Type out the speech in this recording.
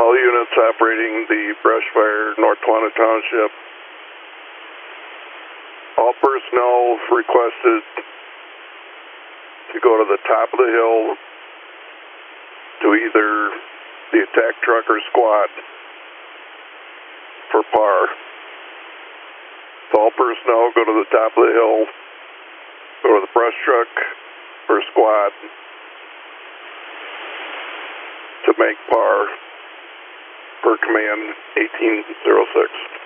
all units operating the brush fire, North Toronto Township. All personnel requested to go to the top of the hill to either the attack truck or squad for PAR. So all personnel go to the top of the hill, go to the brush truck or squad to make PAR per command 1806.